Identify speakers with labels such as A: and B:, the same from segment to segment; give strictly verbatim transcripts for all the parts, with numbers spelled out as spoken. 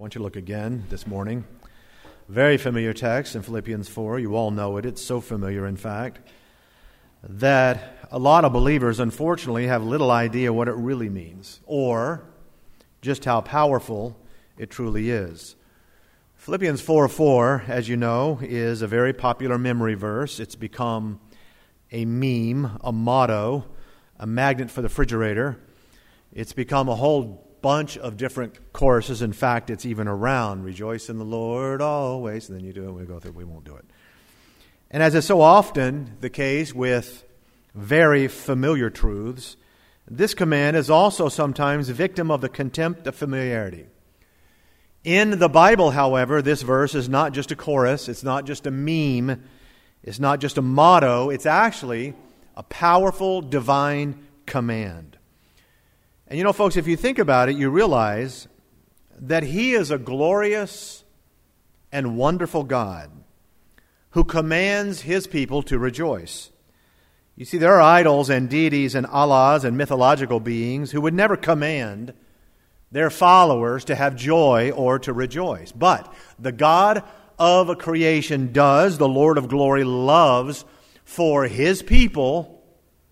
A: I want you to look again this morning. Very familiar text in Philippians four. You all know it. It's so familiar, in fact, that a lot of believers, unfortunately, have little idea what it really means or just how powerful it truly is. Philippians four four, as you know, is a very popular memory verse. It's become a meme, a motto, a magnet for the refrigerator. It's become a whole bunch of different choruses. In fact, it's even around, rejoice in the Lord always, and then you do it, we go through, we won't do it. And as is so often the case with very familiar truths, this command is also sometimes a victim of the contempt of familiarity. In the Bible, however, this verse is not just a chorus, it's not just a meme, it's not just a motto, it's actually a powerful divine command. And you know, folks, if you think about it, you realize that He is a glorious and wonderful God who commands His people to rejoice. You see, there are idols and deities and Allahs and mythological beings who would never command their followers to have joy or to rejoice. But the God of a creation does, the Lord of glory loves for His people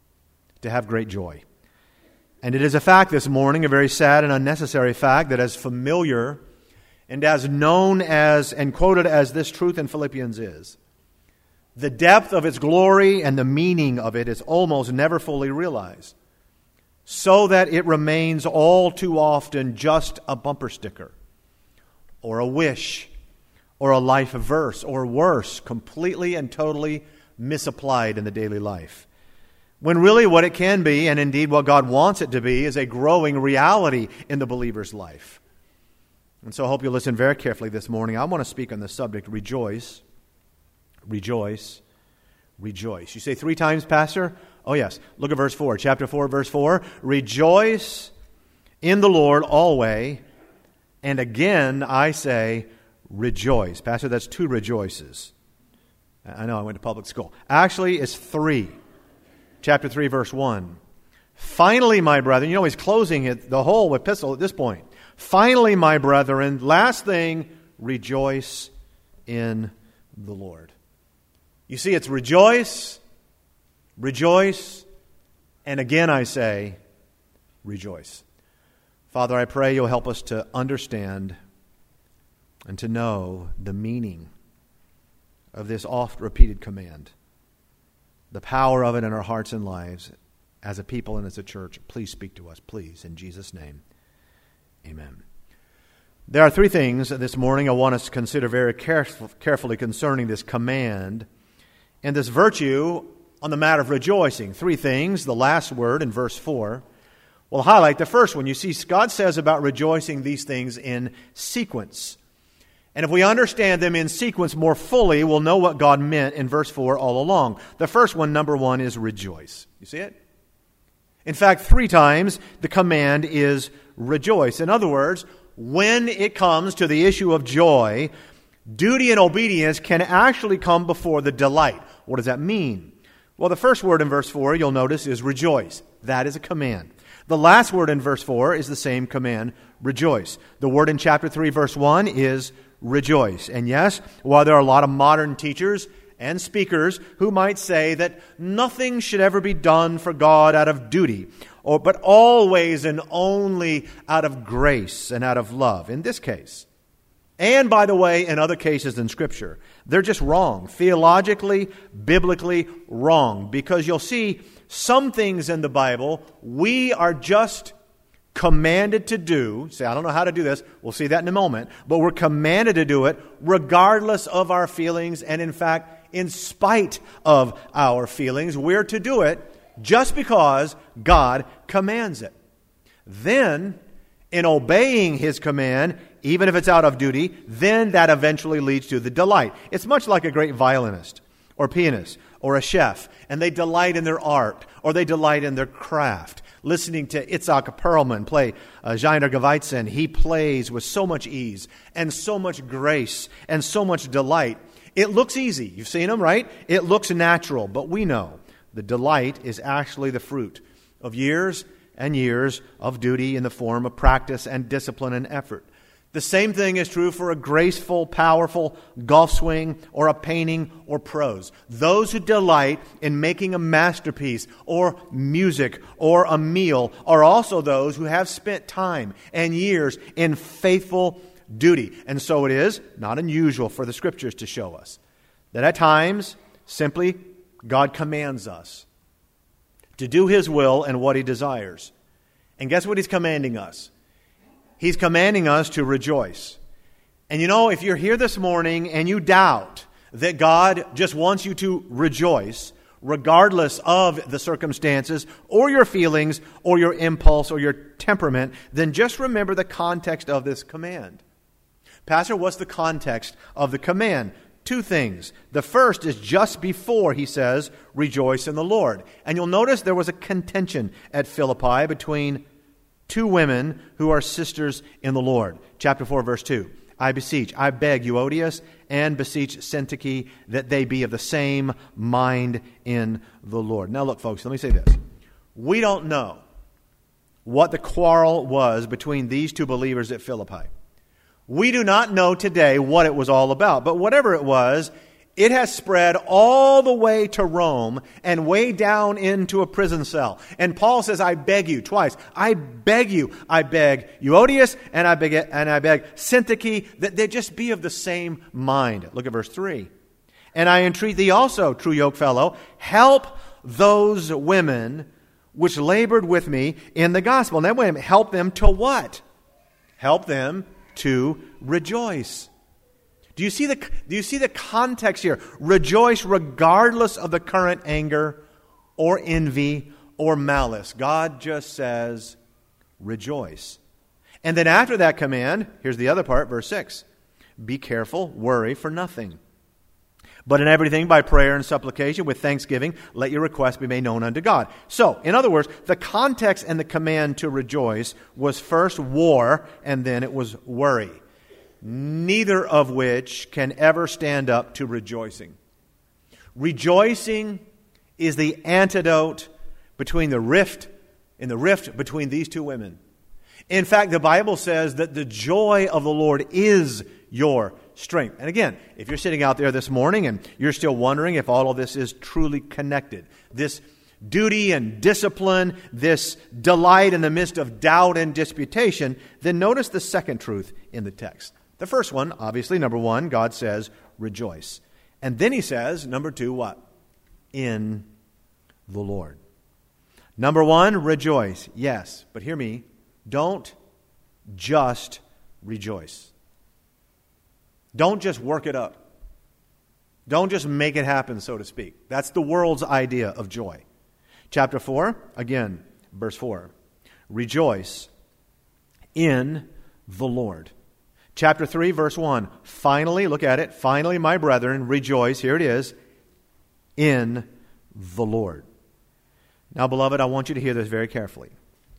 A: to have great joy. And it is a fact this morning, a very sad and unnecessary fact, that as familiar and as known as and quoted as this truth in Philippians is, the depth of its glory and the meaning of it is almost never fully realized, so that it remains all too often just a bumper sticker or a wish or a life verse, or worse, completely and totally misapplied in the daily life. When really what it can be, and indeed what God wants it to be, is a growing reality in the believer's life. And so I hope you'll listen very carefully this morning. I want to speak on the subject, rejoice, rejoice, rejoice. You say three times, Pastor? Oh yes. Look at verse four, chapter four, verse four. Rejoice in the Lord always, and again I say, rejoice. Pastor, that's two rejoices. I know I went to public school. Actually, it's three. Chapter three, verse one. Finally, my brethren, you know he's closing it, the whole epistle at this point. Finally, my brethren, last thing, rejoice in the Lord. You see, it's rejoice, rejoice, and again I say, rejoice. Father, I pray you'll help us to understand and to know the meaning of this oft-repeated command. The power of it in our hearts and lives as a people and as a church. Please speak to us, please, in Jesus' name. Amen. There are three things this morning I want us to consider very caref- carefully concerning this command and this virtue on the matter of rejoicing. Three things. The last word in verse four will highlight the first one. You see, God says about rejoicing these things in sequence. And if we understand them in sequence more fully, we'll know what God meant in verse four all along. The first one, number one, is rejoice. You see it? In fact, three times the command is rejoice. In other words, when it comes to the issue of joy, duty and obedience can actually come before the delight. What does that mean? Well, the first word in verse four, you'll notice, is rejoice. That is a command. The last word in verse four is the same command, rejoice. The word in chapter three, verse one is rejoice. And yes, while there are a lot of modern teachers and speakers who might say that nothing should ever be done for God out of duty, or but always and only out of grace and out of love, in this case, and by the way, in other cases in Scripture, they're just wrong. Theologically, biblically wrong. Because you'll see some things in the Bible we are just commanded to do. Say, I don't know how to do this. We'll see that in a moment. But we're commanded to do it regardless of our feelings. And in fact, in spite of our feelings, we're to do it just because God commands it. Then, in obeying His command, even if it's out of duty, then that eventually leads to the delight. It's much like a great violinist or pianist or a chef, and they delight in their art or they delight in their craft. Listening to Itzhak Perlman play uh, Rainer Geweitzen, he plays with so much ease and so much grace and so much delight. It looks easy. You've seen him, right? It looks natural, but we know the delight is actually the fruit of years and years of duty in the form of practice and discipline and effort. The same thing is true for a graceful, powerful golf swing or a painting or prose. Those who delight in making a masterpiece or music or a meal are also those who have spent time and years in faithful duty. And so it is not unusual for the Scriptures to show us that at times, simply, God commands us to do His will and what He desires. And guess what He's commanding us? He's commanding us to rejoice. And you know, if you're here this morning and you doubt that God just wants you to rejoice, regardless of the circumstances or your feelings or your impulse or your temperament, then just remember the context of this command. Pastor, what's the context of the command? Two things. The first is just before he says, rejoice in the Lord. And you'll notice there was a contention at Philippi between two women who are sisters in the Lord. Chapter four, verse two. I beseech, I beg Euodias and beseech Syntyche that they be of the same mind in the Lord. Now look, folks, let me say this. We don't know what the quarrel was between these two believers at Philippi. We do not know today what it was all about. But whatever it was, it has spread all the way to Rome and way down into a prison cell. And Paul says, I beg you, twice. I beg you. I beg Euodias and I beg and I beg Syntyche that they just be of the same mind. Look at verse three. And I entreat thee also, true yokefellow, help those women which labored with me in the gospel. Now, wait a minute. Help them to what? Help them to rejoice. Do you see the do you see the context here? Rejoice regardless of the current anger or envy or malice. God just says, rejoice. And then after that command, here's the other part, verse six. Be careful, worry for nothing. But in everything by prayer and supplication with thanksgiving, let your requests be made known unto God. So, in other words, the context and the command to rejoice was first war and then it was worry. Neither of which can ever stand up to rejoicing. Rejoicing is the antidote between the rift in the rift between these two women. In fact, the Bible says that the joy of the Lord is your strength. And again, if you're sitting out there this morning and you're still wondering if all of this is truly connected, this duty and discipline, this delight in the midst of doubt and disputation, then notice the second truth in the text. The first one, obviously, number one, God says, rejoice. And then He says, number two, what? In the Lord. Number one, rejoice. Yes, but hear me. Don't just rejoice. Don't just work it up. Don't just make it happen, so to speak. That's the world's idea of joy. Chapter four, again, verse four. Rejoice in the Lord. Chapter three, verse one. Finally, look at it. Finally, my brethren, rejoice. Here it is. In the Lord. Now, beloved, I want you to hear this very carefully.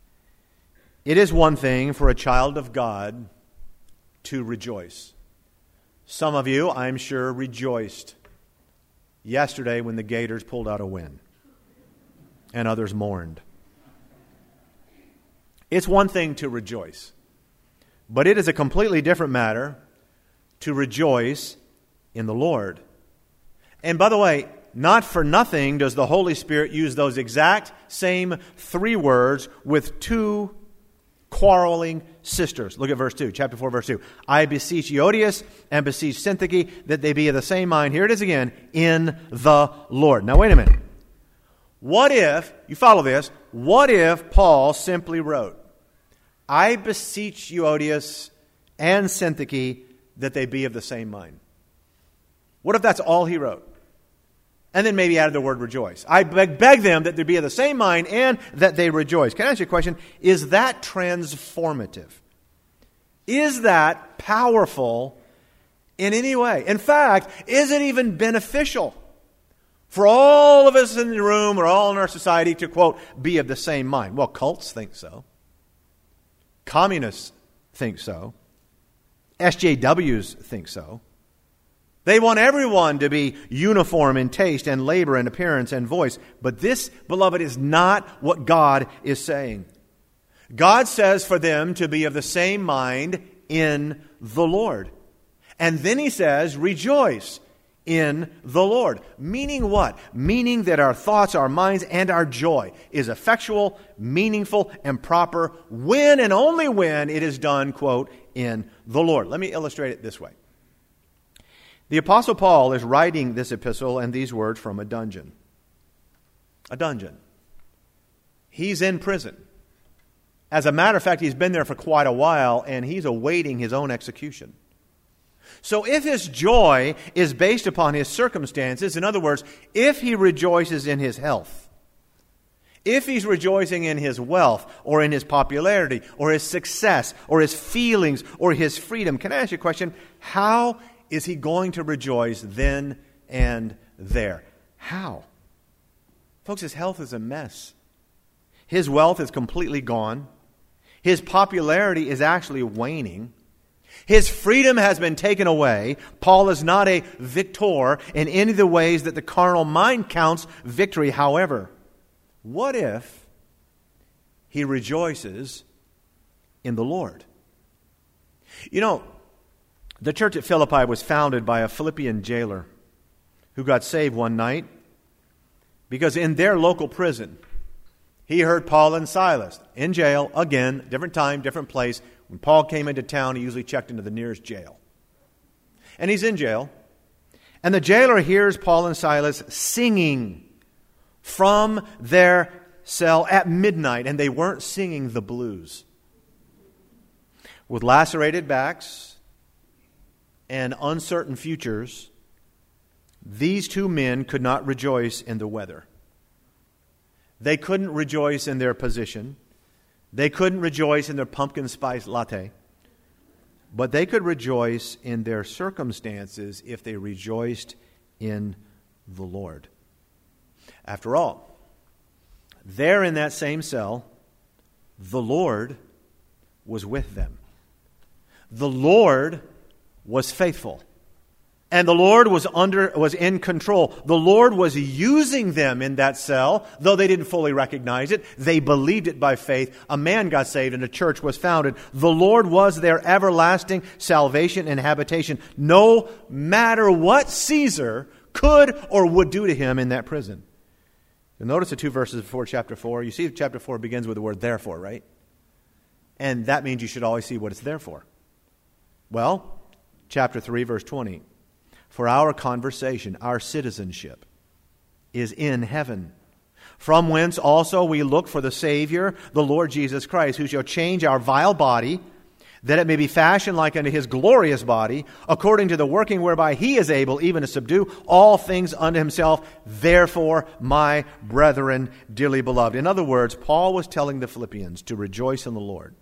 A: It is one thing for a child of God to rejoice. Some of you, I'm sure, rejoiced yesterday when the Gators pulled out a win. And others mourned. It's one thing to rejoice. But it is a completely different matter to rejoice in the Lord. And by the way, not for nothing does the Holy Spirit use those exact same three words with two quarreling sisters. Look at verse two, chapter four, verse two. I beseech Euodias and beseech Syntyche that they be of the same mind. Here it is again, in the Lord. Now wait a minute. What if, you follow this, what if Paul simply wrote, I beseech Euodias and Syntyche that they be of the same mind? What if that's all he wrote? And then maybe added the word rejoice. I beg, beg them that they be of the same mind and that they rejoice. Can I ask you a question? Is that transformative? Is that powerful in any way? In fact, is it even beneficial for all of us in the room or all in our society to, quote, be of the same mind? Well, cults think so. Communists think so. S J Ws think so. They want everyone to be uniform in taste and labor and appearance and voice. But this, beloved, is not what God is saying. God says for them to be of the same mind in the Lord. And then he says, rejoice in the Lord. Meaning what? Meaning that our thoughts, our minds, and our joy is effectual, meaningful, and proper when and only when it is done, quote, in the Lord. Let me illustrate it this way. The Apostle Paul is writing this epistle and these words from a dungeon. A dungeon. He's in prison. As a matter of fact, he's been there for quite a while, and he's awaiting his own execution. So if his joy is based upon his circumstances, in other words, if he rejoices in his health, if he's rejoicing in his wealth, or in his popularity, or his success, or his feelings, or his freedom, can I ask you a question? How is he going to rejoice then and there? How? Folks, his health is a mess. His wealth is completely gone. His popularity is actually waning. His freedom has been taken away. Paul is not a victor in any of the ways that the carnal mind counts victory. However, what if he rejoices in the Lord? You know, the church at Philippi was founded by a Philippian jailer who got saved one night because in their local prison, he heard Paul and Silas in jail, again, different time, different place. When Paul came into town, he usually checked into the nearest jail. And he's in jail. And the jailer hears Paul and Silas singing from their cell at midnight. And they weren't singing the blues. With lacerated backs and uncertain futures, these two men could not rejoice in the weather. They couldn't rejoice in their position. They couldn't rejoice in their pumpkin spice latte. But they could rejoice in their circumstances if they rejoiced in the Lord. After all, there in that same cell, the Lord was with them. The Lord was faithful. And the Lord was under was in control. The Lord was using them in that cell, though they didn't fully recognize it. They believed it by faith. A man got saved and a church was founded. The Lord was their everlasting salvation and habitation, no matter what Caesar could or would do to him in that prison. You'll notice the two verses before chapter four. You see chapter four begins with the word therefore, right? And that means you should always see what it's there for. Well, chapter three, verse twenty. For our conversation, our citizenship, is in heaven, from whence also we look for the Savior, the Lord Jesus Christ, who shall change our vile body, that it may be fashioned like unto his glorious body, according to the working whereby he is able even to subdue all things unto himself. Therefore, my brethren, dearly beloved. In other words, Paul was telling the Philippians to rejoice in the Lord.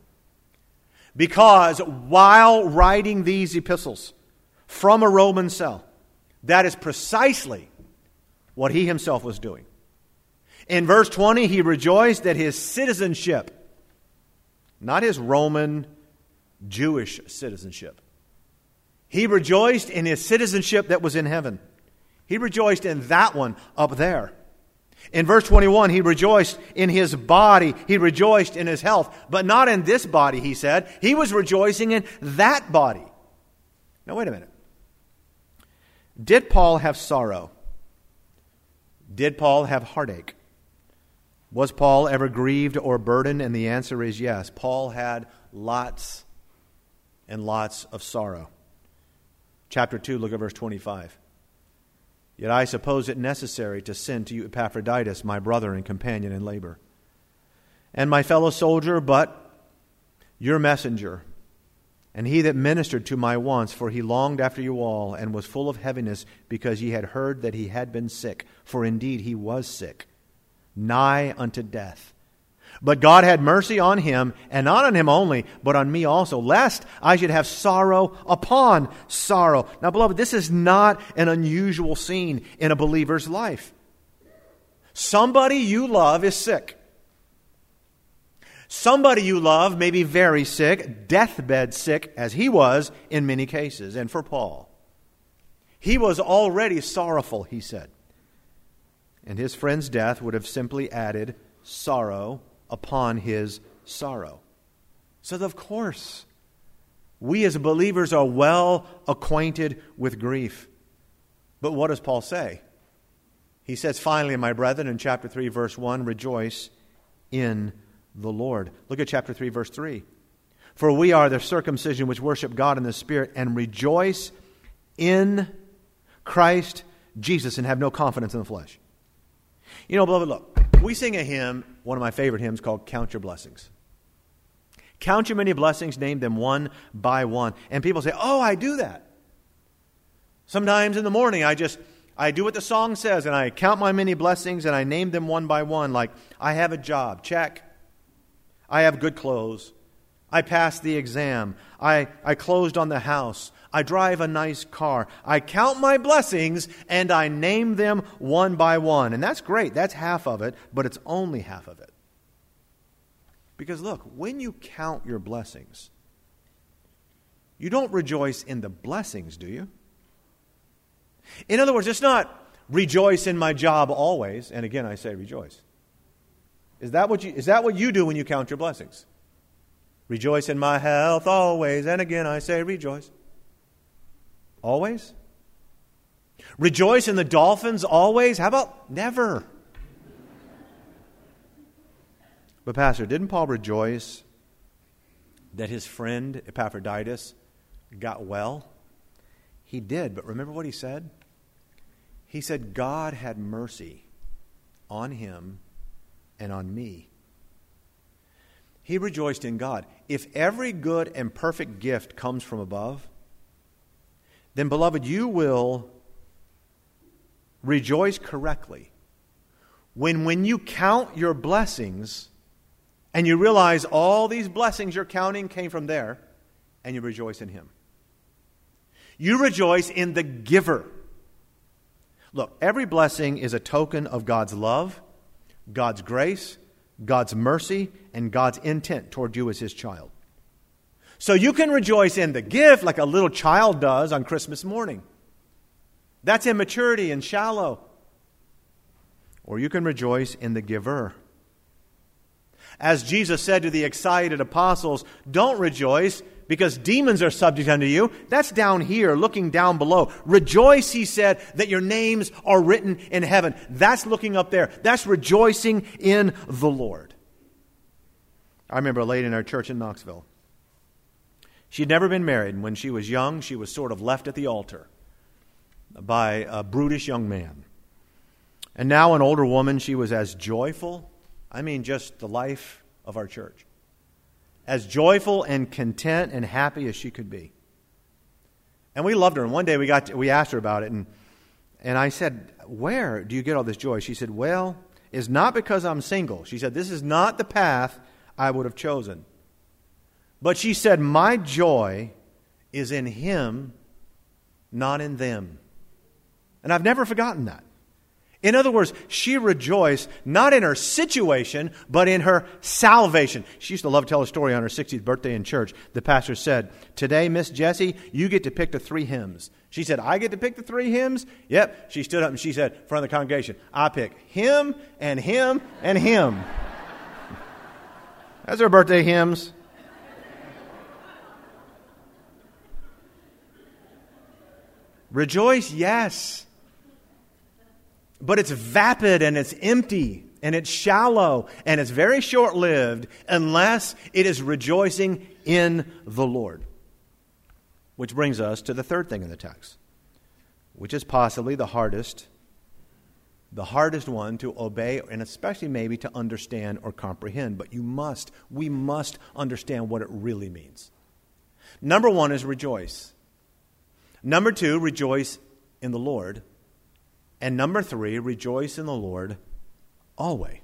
A: Because while writing these epistles from a Roman cell, that is precisely what he himself was doing. In verse twenty, he rejoiced that his citizenship, not his Roman Jewish citizenship, he rejoiced in his citizenship that was in heaven. He rejoiced in that one up there. In verse twenty-one, he rejoiced in his body. He rejoiced in his health. But not in this body, he said. He was rejoicing in that body. Now, wait a minute. Did Paul have sorrow? Did Paul have heartache? Was Paul ever grieved or burdened? And the answer is yes. Paul had lots and lots of sorrow. Chapter two, look at verse twenty-five. Yet I suppose it necessary to send to you Epaphroditus, my brother and companion in labor, and my fellow soldier, but your messenger, and he that ministered to my wants, for he longed after you all, and was full of heaviness, because ye had heard that he had been sick. For indeed he was sick, nigh unto death. But God had mercy on him, and not on him only, but on me also, lest I should have sorrow upon sorrow. Now, beloved, this is not an unusual scene in a believer's life. Somebody you love is sick. Somebody you love may be very sick, deathbed sick, as he was in many cases. And for Paul, he was already sorrowful, he said. And his friend's death would have simply added sorrow upon his sorrow. So, of course, We as believers are well acquainted with grief. But what does Paul say? He says, finally, my brethren, in chapter three, verse one, rejoice in the Lord. Look at chapter three, verse three. For we are the circumcision which worship God in the Spirit and rejoice in Christ Jesus and have no confidence in the flesh. You know, beloved, look, we sing a hymn, one of my favorite hymns, called Count Your Blessings. Count your many blessings, name them one by one. And people say, oh, I do that. Sometimes in the morning, I just, I do what the song says, and I count my many blessings, and I name them one by one. Like, I have a job, check. I have good clothes. I passed the exam. I, I closed on the house. I drive a nice car. I count my blessings, and I name them one by one. And that's great. That's half of it, but it's only half of it. Because look, when you count your blessings, you don't rejoice in the blessings, do you? In other words, it's not rejoice in my job always. And again, I say rejoice. Is that what you, is that what you do when you count your blessings? Rejoice in my health always. And again, I say rejoice. Always? Rejoice in the dolphins always? How about never? But Pastor, didn't Paul rejoice that his friend Epaphroditus got well? He did, but remember what he said? He said, God had mercy on him and on me. He rejoiced in God. If every good and perfect gift comes from above, then, beloved, you will rejoice correctly when, when you count your blessings and you realize all these blessings you're counting came from there, and you rejoice in Him. You rejoice in the giver. Look, every blessing is a token of God's love, God's grace, God's mercy, and God's intent toward you as His child. So you can rejoice in the gift like a little child does on Christmas morning. That's immaturity and shallow. Or you can rejoice in the giver. As Jesus said to the excited apostles, don't rejoice because demons are subject unto you. That's down here, looking down below. Rejoice, He said, that your names are written in heaven. That's looking up there. That's rejoicing in the Lord. I remember a lady in our church in Knoxville. She'd never been married, and when she was young, she was sort of left at the altar by a brutish young man. And now, an older woman, she was as joyful, I mean just the life of our church, as joyful and content and happy as she could be. And we loved her, and one day we got to, we asked her about it, and, and I said, where do you get all this joy? She said, well, it's not because I'm single. She said, this is not the path I would have chosen. But she said, my joy is in Him, not in them. And I've never forgotten that. In other words, she rejoiced not in her situation, but in her salvation. She used to love to tell a story on her sixtieth birthday in church. The pastor said, today, Miss Jessie, you get to pick the three hymns. She said, I get to pick the three hymns? Yep. She stood up and she said, in front of the congregation, I pick him and him and him. That's her birthday hymns. Rejoice, yes. But it's vapid and it's empty and it's shallow and it's very short-lived unless it is rejoicing in the Lord. Which brings us to the third thing in the text, which is possibly the hardest, the hardest one to obey and especially maybe to understand or comprehend. But you must, we must understand what it really means. Number one is rejoice. Number two, rejoice in the Lord. And number three, rejoice in the Lord always.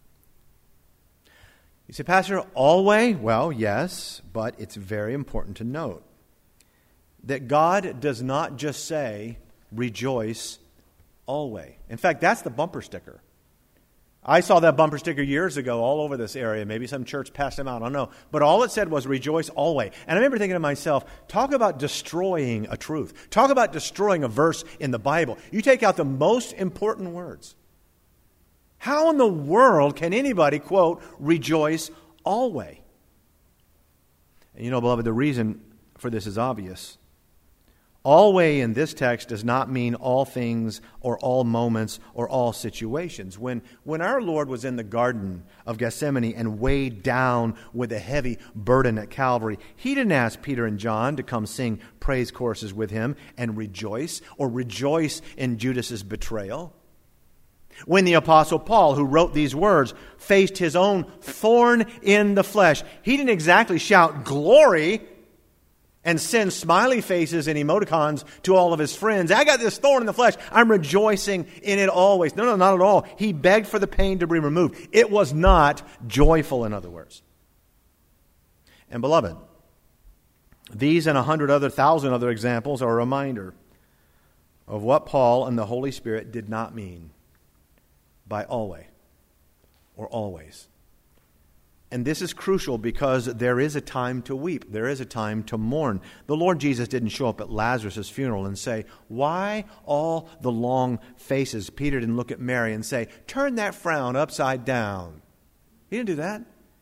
A: You say, Pastor, always? Well, yes, but it's very important to note that God does not just say, rejoice always. In fact, that's the bumper sticker. I saw that bumper sticker years ago all over this area. Maybe some church passed them out. I don't know. But all it said was rejoice always. And I remember thinking to myself, talk about destroying a truth. Talk about destroying a verse in the Bible. You take out the most important words. How in the world can anybody quote rejoice always? And you know, beloved, the reason for this is obvious. Always in this text does not mean all things or all moments or all situations. When, when our Lord was in the Garden of Gethsemane and weighed down with a heavy burden at Calvary, He didn't ask Peter and John to come sing praise choruses with Him and rejoice, or rejoice in Judas's betrayal. When the Apostle Paul, who wrote these words, faced his own thorn in the flesh, he didn't exactly shout glory and send smiley faces and emoticons to all of his friends. I got this thorn in the flesh. I'm rejoicing in it always. No, no, not at all. He begged for the pain to be removed. It was not joyful, in other words. And beloved, these and a hundred other thousand other examples are a reminder of what Paul and the Holy Spirit did not mean by always or always. And this is crucial because there is a time to weep. There is a time to mourn. The Lord Jesus didn't show up at Lazarus' funeral and say, "Why all the long faces?" Peter didn't look at Mary and say, "Turn that frown upside down." He didn't do that.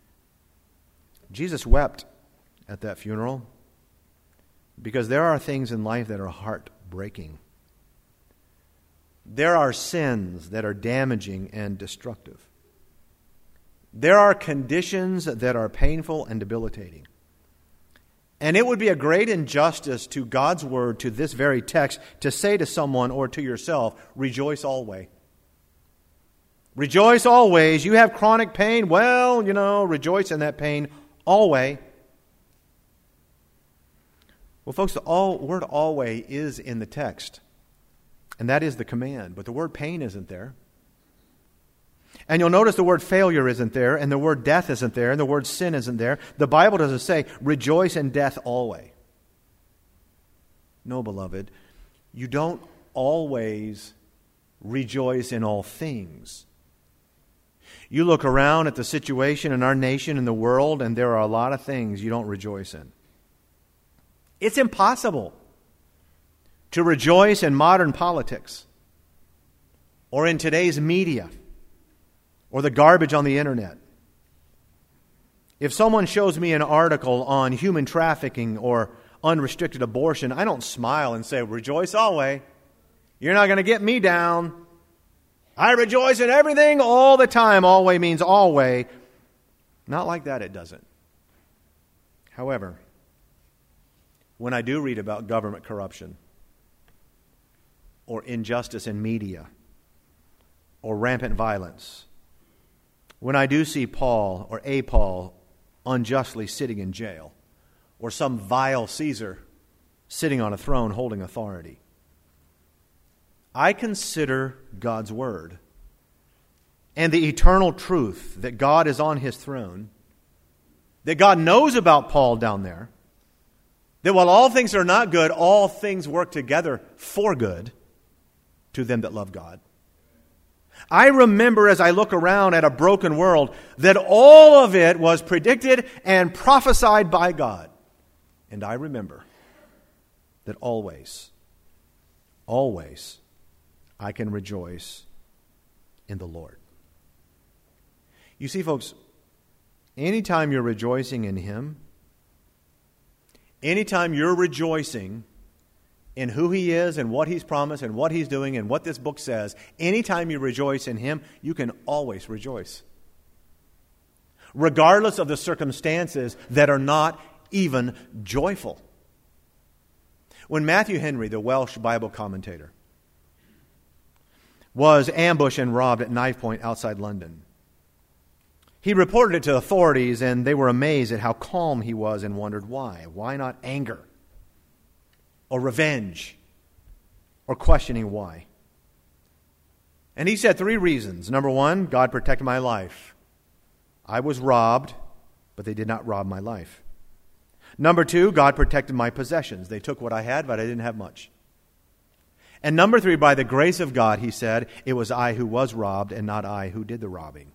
A: Jesus wept at that funeral because there are things in life that are heartbreaking. There are sins that are damaging and destructive. There are conditions that are painful and debilitating. And it would be a great injustice to God's word, to this very text, to say to someone or to yourself, "Rejoice always." Rejoice always. You have chronic pain. Well, you know, rejoice in that pain always. Well, folks, the all, word always is in the text. And that is the command. But the word pain isn't there. And you'll notice the word failure isn't there, and the word death isn't there, and the word sin isn't there. The Bible doesn't say, "Rejoice in death always." No, beloved, you don't always rejoice in all things. You look around at the situation in our nation and the world, and there are a lot of things you don't rejoice in. It's impossible to rejoice in modern politics or in today's media or the garbage on the internet. If someone shows me an article on human trafficking or unrestricted abortion, I don't smile and say, "Rejoice always. You're not going to get me down. I rejoice in everything all the time." Always means always. Not like that, it doesn't. However, when I do read about government corruption or injustice in media or rampant violence, when I do see Paul or a Paul unjustly sitting in jail, or some vile Caesar sitting on a throne holding authority, I consider God's word and the eternal truth that God is on His throne, that God knows about Paul down there, that while all things are not good, all things work together for good to them that love God. I remember as I look around at a broken world that all of it was predicted and prophesied by God. And I remember that always, always, I can rejoice in the Lord. You see, folks, anytime you're rejoicing in Him, anytime you're rejoicing in who He is and what He's promised and what He's doing and what this book says, anytime you rejoice in Him, you can always rejoice. Regardless of the circumstances that are not even joyful. When Matthew Henry, the Welsh Bible commentator, was ambushed and robbed at knife point outside London, he reported it to authorities, and they were amazed at how calm he was and wondered why. Why not anger? Or revenge, or questioning why. And he said three reasons. Number one, God protected my life. I was robbed, but they did not rob my life. Number two, God protected my possessions. They took what I had, but I didn't have much. And number three, by the grace of God, he said, it was I who was robbed and not I who did the robbing.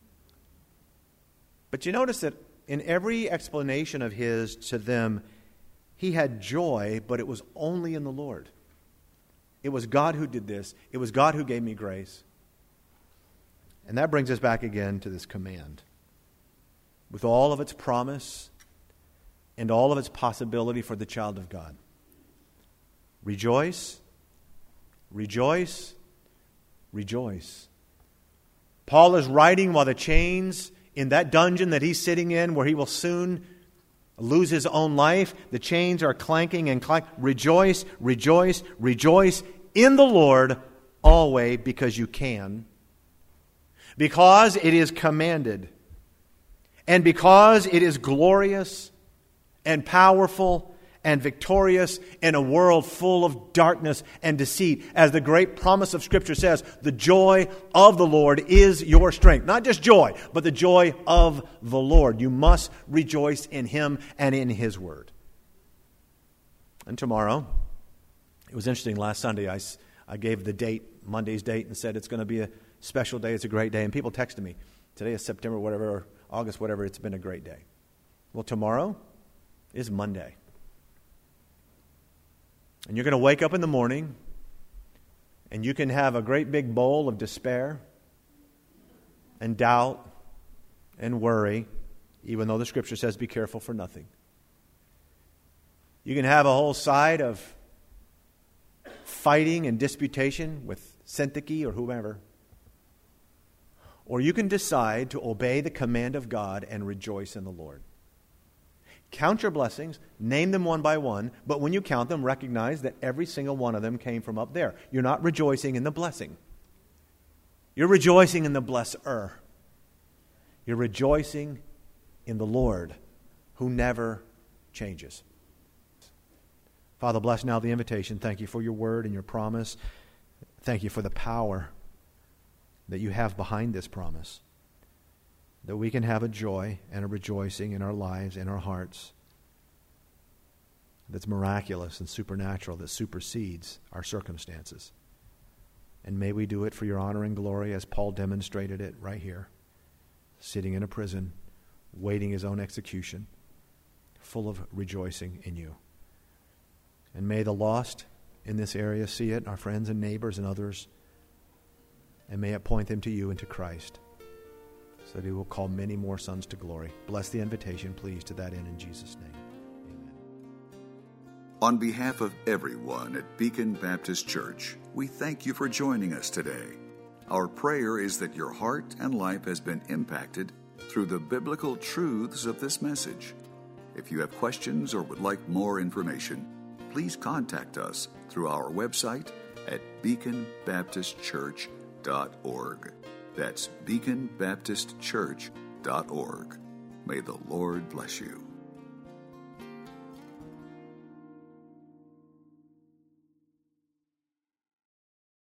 A: But you notice that in every explanation of his to them, he had joy, but it was only in the Lord. It was God who did this. It was God who gave me grace. And that brings us back again to this command. With all of its promise and all of its possibility for the child of God. Rejoice, rejoice, rejoice. Paul is writing while the chains in that dungeon that he's sitting in, where he will soon lose his own life, the chains are clanking and clanking. Rejoice, rejoice, rejoice in the Lord always, because you can. Because it is commanded. And because it is glorious and powerful and victorious in a world full of darkness and deceit. As the great promise of Scripture says, the joy of the Lord is your strength. Not just joy, but the joy of the Lord. You must rejoice in Him and in His Word. And tomorrow, it was interesting, last Sunday I, I gave the date, Monday's date, and said it's going to be a special day, it's a great day. And people texted me, today is September, whatever, or August, whatever, it's been a great day. Well, tomorrow is Monday. And you're going to wake up in the morning, and you can have a great big bowl of despair and doubt and worry, even though the Scripture says be careful for nothing. You can have a whole side of fighting and disputation with Syntyche or whomever. Or you can decide to obey the command of God and rejoice in the Lord. Count your blessings, name them one by one, but when you count them, recognize that every single one of them came from up there. You're not rejoicing in the blessing. You're rejoicing in the blesser. You're rejoicing in the Lord, who never changes. Father, bless now the invitation. Thank you for your word and your promise. Thank you for the power that you have behind this promise, that we can have a joy and a rejoicing in our lives, in our hearts, that's miraculous and supernatural, that supersedes our circumstances. And may we do it for your honor and glory, as Paul demonstrated it right here, sitting in a prison, waiting his own execution, full of rejoicing in you. And may the lost in this area see it, our friends and neighbors and others, and may it point them to you and to Christ, so that he will call many more sons to glory. Bless the invitation, please, to that end in Jesus' name. Amen.
B: On behalf of everyone at Beacon Baptist Church, we thank you for joining us today. Our prayer is that your heart and life has been impacted through the biblical truths of this message. If you have questions or would like more information, please contact us through our website at beacon baptist church dot org. That's beacon baptist church dot org. May the Lord bless you.